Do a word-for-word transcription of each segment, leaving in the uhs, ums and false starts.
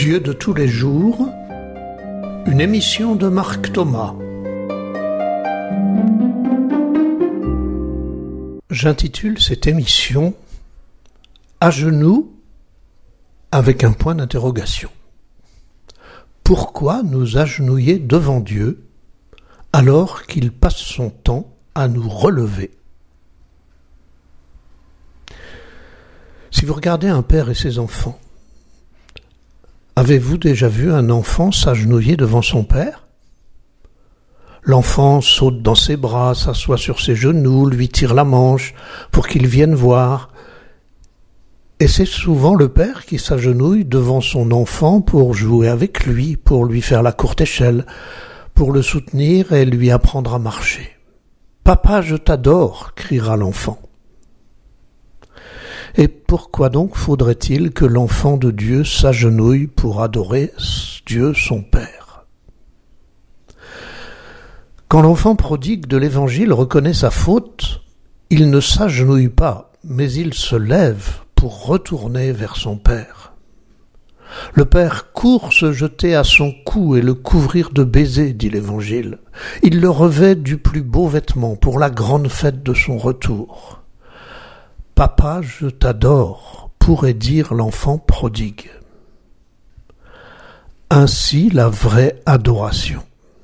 Dieu de tous les jours, une émission de Marc Thomas. J'intitule cette émission « À genoux » avec un point d'interrogation. Pourquoi nous agenouiller devant Dieu alors qu'il passe son temps à nous relever? Si vous regardez un père et ses enfants, avez-vous déjà vu un enfant s'agenouiller devant son père? L'enfant saute dans ses bras, s'assoit sur ses genoux, lui tire la manche pour qu'il vienne voir. Et c'est souvent le père qui s'agenouille devant son enfant pour jouer avec lui, pour lui faire la courte échelle, pour le soutenir et lui apprendre à marcher. « Papa, je t'adore !» criera l'enfant. Et pourquoi donc faudrait-il que l'enfant de Dieu s'agenouille pour adorer Dieu son Père? Quand l'enfant prodigue de l'Évangile reconnaît sa faute, il ne s'agenouille pas, mais il se lève pour retourner vers son Père. Le Père court se jeter à son cou et le couvrir de baisers, dit l'Évangile. Il le revêt du plus beau vêtement pour la grande fête de son retour. « Papa, je t'adore » pourrait dire l'enfant prodigue. Ainsi la vraie adoration.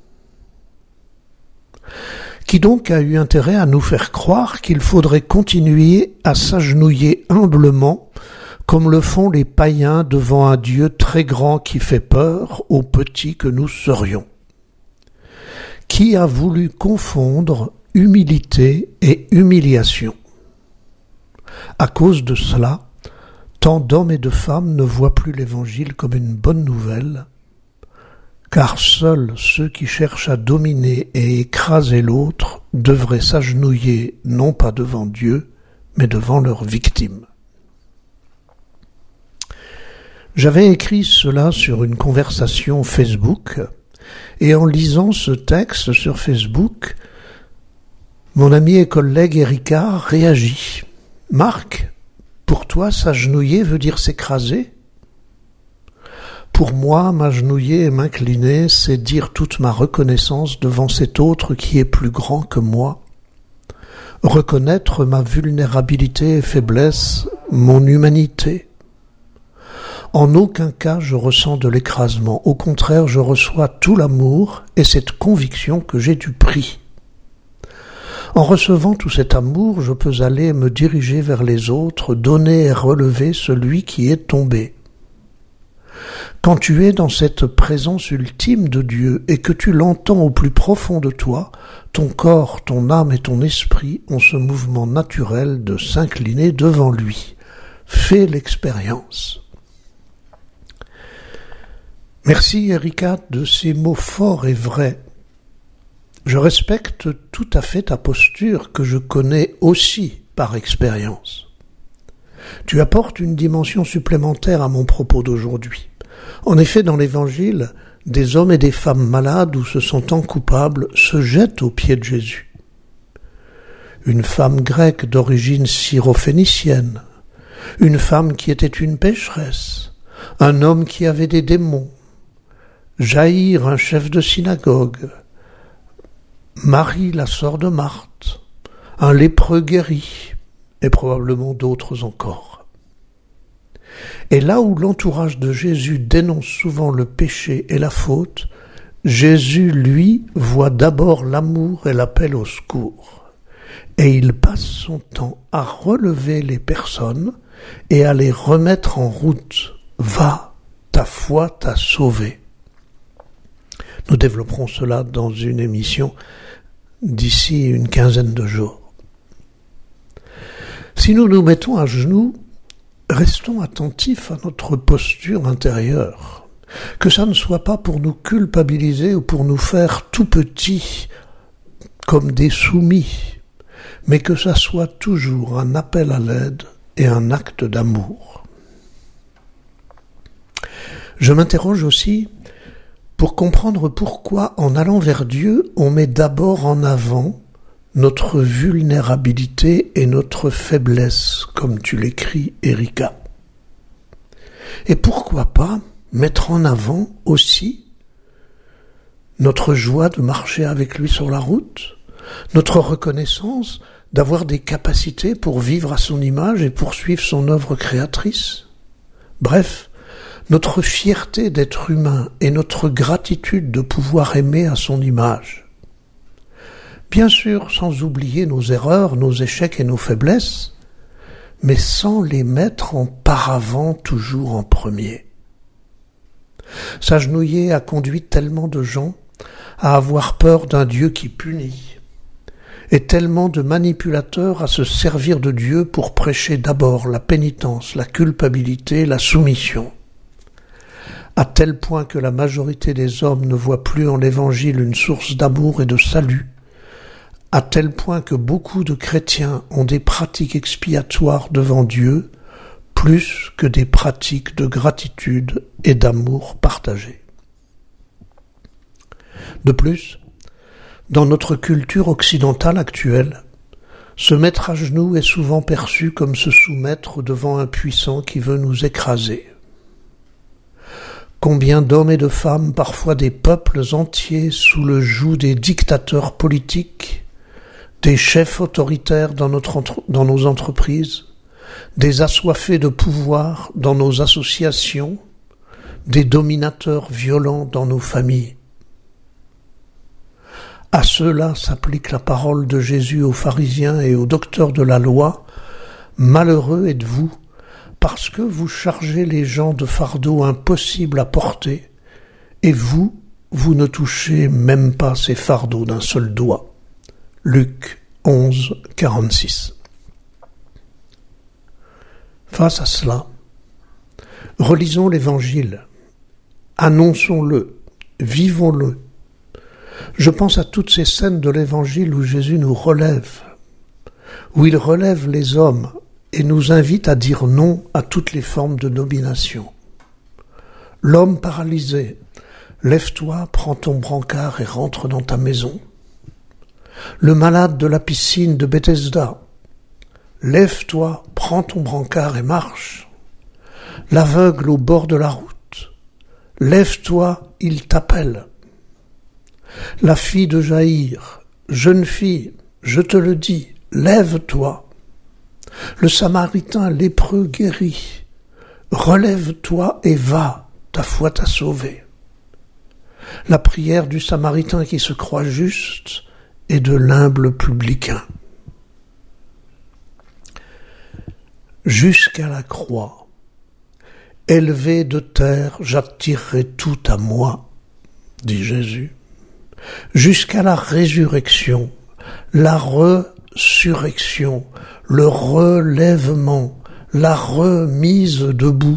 Qui donc a eu intérêt à nous faire croire qu'il faudrait continuer à s'agenouiller humblement comme le font les païens devant un Dieu très grand qui fait peur aux petits que nous serions? Qui a voulu confondre humilité et humiliation? À cause de cela, tant d'hommes et de femmes ne voient plus l'Évangile comme une bonne nouvelle, car seuls ceux qui cherchent à dominer et écraser l'autre devraient s'agenouiller non pas devant Dieu, mais devant leurs victimes. J'avais écrit cela sur une conversation Facebook, et en lisant ce texte sur Facebook, mon ami et collègue Erika réagit. « Marc, pour toi, s'agenouiller veut dire s'écraser ? Pour moi, m'agenouiller et m'incliner, c'est dire toute ma reconnaissance devant cet autre qui est plus grand que moi. Reconnaître ma vulnérabilité et faiblesse, mon humanité. En aucun cas je ressens de l'écrasement. Au contraire, je reçois tout l'amour et cette conviction que j'ai du prix. En recevant tout cet amour, je peux aller me diriger vers les autres, donner et relever celui qui est tombé. Quand tu es dans cette présence ultime de Dieu et que tu l'entends au plus profond de toi, ton corps, ton âme et ton esprit ont ce mouvement naturel de s'incliner devant lui. Fais l'expérience. Merci Erika de ces mots forts et vrais. Je respecte tout à fait ta posture que je connais aussi par expérience. Tu apportes une dimension supplémentaire à mon propos d'aujourd'hui. En effet, dans l'Évangile, des hommes et des femmes malades ou se sentant coupables se jettent aux pieds de Jésus. Une femme grecque d'origine syrophénicienne, une femme qui était une pécheresse, un homme qui avait des démons, Jaïr, un chef de synagogue, Marie, la sœur de Marthe, un lépreux guéri, et probablement d'autres encore. Et là où l'entourage de Jésus dénonce souvent le péché et la faute, Jésus, lui, voit d'abord l'amour et l'appel au secours. Et il passe son temps à relever les personnes et à les remettre en route. Va, ta foi t'a sauvé. Nous développerons cela dans une émission d'ici une quinzaine de jours. Si nous nous mettons à genoux, restons attentifs à notre posture intérieure. Que ça ne soit pas pour nous culpabiliser ou pour nous faire tout petits comme des soumis, mais que ça soit toujours un appel à l'aide et un acte d'amour. Je m'interroge aussi pour comprendre pourquoi, en allant vers Dieu, on met d'abord en avant notre vulnérabilité et notre faiblesse, comme tu l'écris, Erika. Et pourquoi pas mettre en avant aussi notre joie de marcher avec lui sur la route, notre reconnaissance d'avoir des capacités pour vivre à son image et poursuivre son œuvre créatrice. Bref, notre fierté d'être humain et notre gratitude de pouvoir aimer à son image. Bien sûr, sans oublier nos erreurs, nos échecs et nos faiblesses, mais sans les mettre en paravent toujours en premier. S'agenouiller a conduit tellement de gens à avoir peur d'un Dieu qui punit, et tellement de manipulateurs à se servir de Dieu pour prêcher d'abord la pénitence, la culpabilité, la soumission. À tel point que la majorité des hommes ne voit plus en l'Évangile une source d'amour et de salut, à tel point que beaucoup de chrétiens ont des pratiques expiatoires devant Dieu, plus que des pratiques de gratitude et d'amour partagé. De plus, dans notre culture occidentale actuelle, se mettre à genoux est souvent perçu comme se soumettre devant un puissant qui veut nous écraser. Combien d'hommes et de femmes, parfois des peuples entiers, sous le joug des dictateurs politiques, des chefs autoritaires dans, notre entre- dans nos entreprises, des assoiffés de pouvoir dans nos associations, des dominateurs violents dans nos familles. À ceux-là s'applique la parole de Jésus aux pharisiens et aux docteurs de la loi. Malheureux êtes-vous, parce que vous chargez les gens de fardeaux impossibles à porter, et vous, vous ne touchez même pas ces fardeaux d'un seul doigt. Luc onze, quarante-six. Face à cela, relisons l'Évangile, annonçons-le, vivons-le. Je pense à toutes ces scènes de l'Évangile où Jésus nous relève, où il relève les hommes et nous invite à dire non à toutes les formes de domination. L'homme paralysé, lève-toi, prends ton brancard et rentre dans ta maison. Le malade de la piscine de Bethesda, lève-toi, prends ton brancard et marche. L'aveugle au bord de la route, lève-toi, il t'appelle. La fille de Jaïr, jeune fille, je te le dis, lève-toi. Le Samaritain lépreux guéri, relève-toi et va, ta foi t'a sauvé. La prière du Samaritain qui se croit juste et de l'humble publicain. Jusqu'à la croix, élevé de terre, j'attirerai tout à moi, dit Jésus. Jusqu'à la résurrection, la resurrection, le relèvement, la remise debout.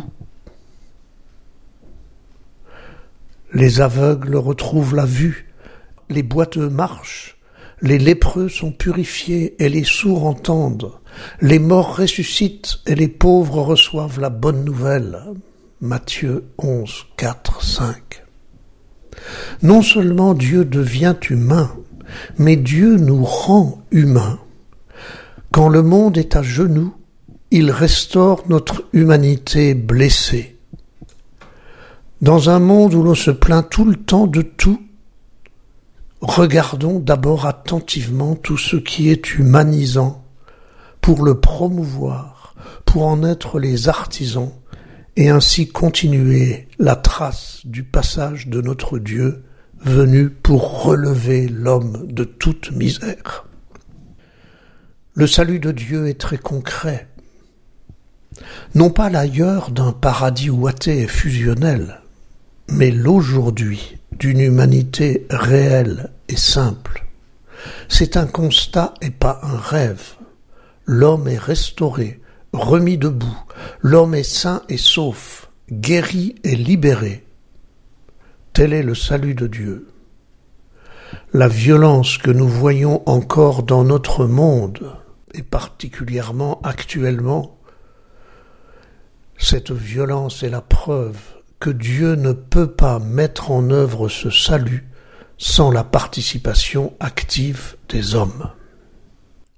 Les aveugles retrouvent la vue, les boiteux marchent, les lépreux sont purifiés et les sourds entendent, les morts ressuscitent et les pauvres reçoivent la bonne nouvelle. Matthieu onze, quatre, cinq. Non seulement Dieu devient humain, mais Dieu nous rend humains. Quand le monde est à genoux, il restaure notre humanité blessée. Dans un monde où l'on se plaint tout le temps de tout, regardons d'abord attentivement tout ce qui est humanisant pour le promouvoir, pour en être les artisans, et ainsi continuer la trace du passage de notre Dieu venu pour relever l'homme de toute misère. Le salut de Dieu est très concret, non pas l'ailleurs d'un paradis ouaté et fusionnel, mais l'aujourd'hui d'une humanité réelle et simple. C'est un constat et pas un rêve. L'homme est restauré, remis debout, l'homme est sain et sauf, guéri et libéré. Tel est le salut de Dieu. La violence que nous voyons encore dans notre monde, et particulièrement actuellement, cette violence est la preuve que Dieu ne peut pas mettre en œuvre ce salut sans la participation active des hommes.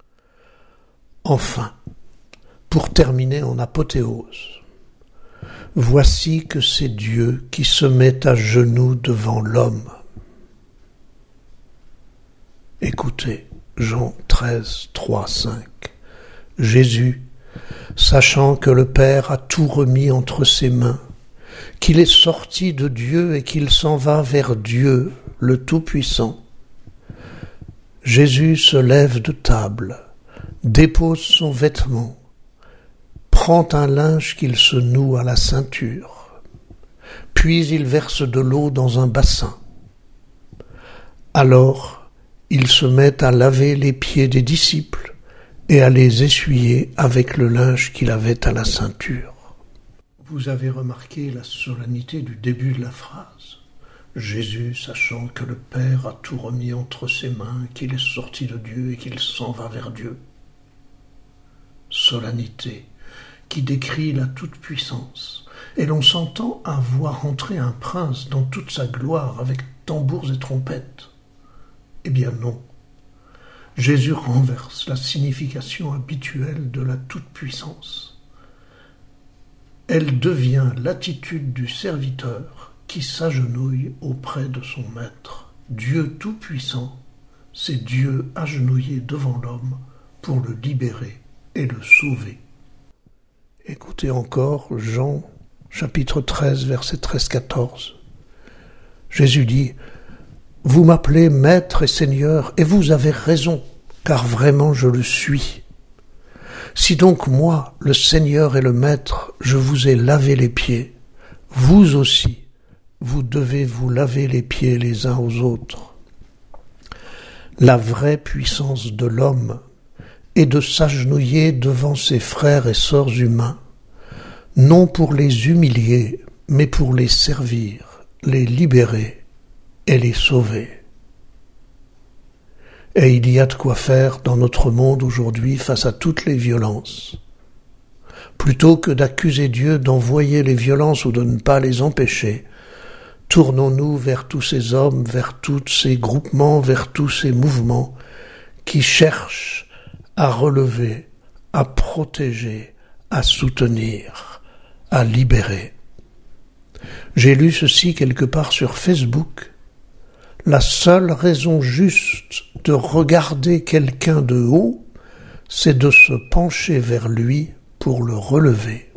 Enfin, pour terminer en apothéose, Voici que c'est Dieu qui se met à genoux devant l'homme. Écoutez, Jean treize, trois, cinq. Jésus, sachant que le Père a tout remis entre ses mains, qu'il est sorti de Dieu et qu'il s'en va vers Dieu, le Tout-Puissant, Jésus se lève de table, dépose son vêtement, prend un linge qu'il se noue à la ceinture, puis il verse de l'eau dans un bassin. Alors, il se met à laver les pieds des disciples et à les essuyer avec le linge qu'il avait à la ceinture. Vous avez remarqué la solennité du début de la phrase. Jésus, sachant que le Père a tout remis entre ses mains, qu'il est sorti de Dieu et qu'il s'en va vers Dieu. Solennité qui décrit la toute-puissance, et l'on s'entend à voir entrer un prince dans toute sa gloire avec tambours et trompettes. Eh bien non. Jésus renverse la signification habituelle de la toute-puissance. Elle devient l'attitude du serviteur qui s'agenouille auprès de son maître. Dieu tout-puissant, c'est Dieu agenouillé devant l'homme pour le libérer et le sauver. Écoutez encore Jean, chapitre treize, versets treize à quatorze. Jésus dit « Vous m'appelez Maître et Seigneur, et vous avez raison, car vraiment je le suis. Si donc moi, le Seigneur et le Maître, je vous ai lavé les pieds, vous aussi, vous devez vous laver les pieds les uns aux autres. » La vraie puissance de l'homme est de s'agenouiller devant ses frères et sœurs humains, non pour les humilier, mais pour les servir, les libérer et les sauver. Et il y a de quoi faire dans notre monde aujourd'hui face à toutes les violences. Plutôt que d'accuser Dieu d'envoyer les violences ou de ne pas les empêcher, tournons-nous vers tous ces hommes, vers tous ces groupements, vers tous ces mouvements qui cherchent à relever, à protéger, à soutenir, à libérer. J'ai lu ceci quelque part sur Facebook. La seule raison juste de regarder quelqu'un de haut, c'est de se pencher vers lui pour le relever.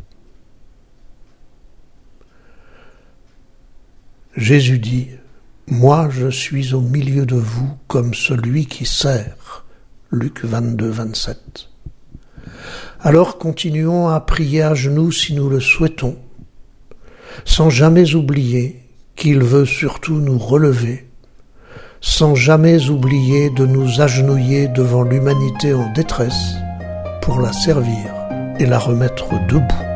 Jésus dit, « Moi je suis au milieu de vous comme celui qui sert. » Luc vingt-deux, vingt-sept. Alors continuons à prier à genoux si nous le souhaitons, sans jamais oublier qu'il veut surtout nous relever, sans jamais oublier de nous agenouiller devant l'humanité en détresse pour la servir et la remettre debout.